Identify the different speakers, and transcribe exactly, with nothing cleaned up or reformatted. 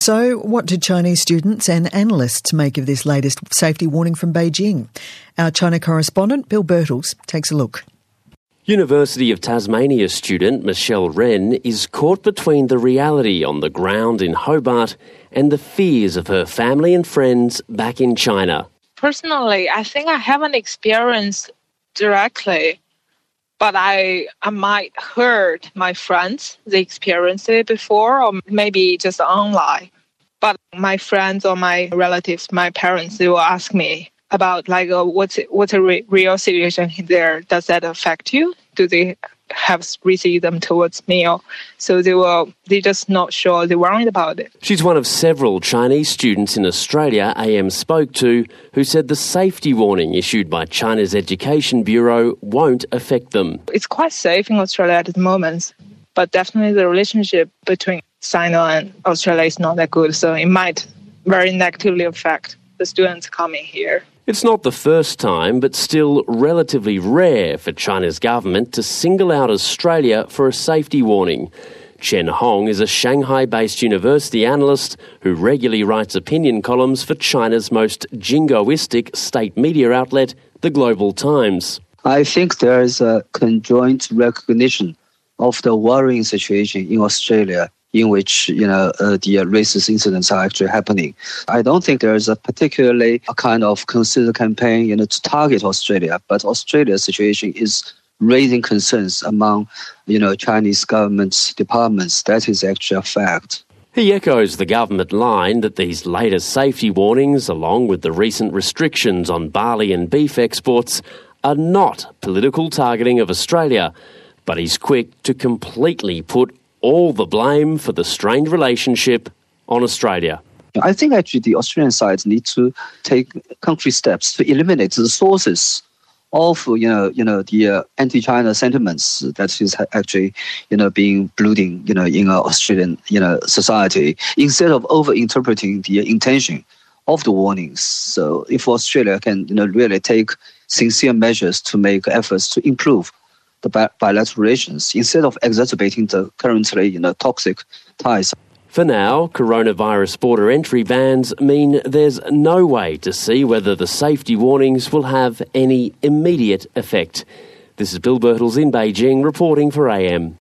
Speaker 1: So, what do Chinese students and analysts make of this latest safety warning from Beijing? Our China correspondent, Bill Birtles, takes a look.
Speaker 2: University of Tasmania student Michelle Wren is caught between the reality on the ground in Hobart and the fears of her family and friends back in China.
Speaker 3: Personally, I think I haven't experienced directly, but I I might heard my friends, they experienced it before, or maybe just online. But my friends or my relatives, my parents, they will ask me about like uh, what's what's a re- real situation there. Does that affect you? Do they have received them towards me? Or, so they will they just not sure. They're worried about it.
Speaker 2: She's one of several Chinese students in Australia A M spoke to who said the safety warning issued by China's Education Bureau won't affect them.
Speaker 3: It's quite safe in Australia at the moment, but definitely the relationship between China and Australia is not that good, so it might very negatively affect the students coming here.
Speaker 2: It's not the first time, but still relatively rare for China's government to single out Australia for a safety warning. Chen Hong is a Shanghai-based university analyst who regularly writes opinion columns for China's most jingoistic state media outlet, the Global Times.
Speaker 4: I think there is a conjoint recognition of the worrying situation in Australia in which, you know, uh, the uh, racist incidents are actually happening. I don't think there is a particularly a kind of considered campaign, you know, to target Australia, but Australia's situation is raising concerns among, you know, Chinese government departments. That is actually a fact.
Speaker 2: He echoes the government line that these latest safety warnings, along with the recent restrictions on barley and beef exports, are not political targeting of Australia, but he's quick to completely put all the blame for the strained relationship on Australia.
Speaker 4: I think actually the Australian side need to take concrete steps to eliminate the sources of, you know, you know, the uh, anti-China sentiments that is actually, you know, being blooding, you know, in uh, Australian, you know, society, instead of over-interpreting the intention of the warnings. So if Australia can, you know, really take sincere measures to make efforts to improve the bilateral relations instead of exacerbating the currently, you know, toxic ties.
Speaker 2: For now, coronavirus border entry bans mean there's no way to see whether the safety warnings will have any immediate effect. This is Bill Birtles in Beijing reporting for A M.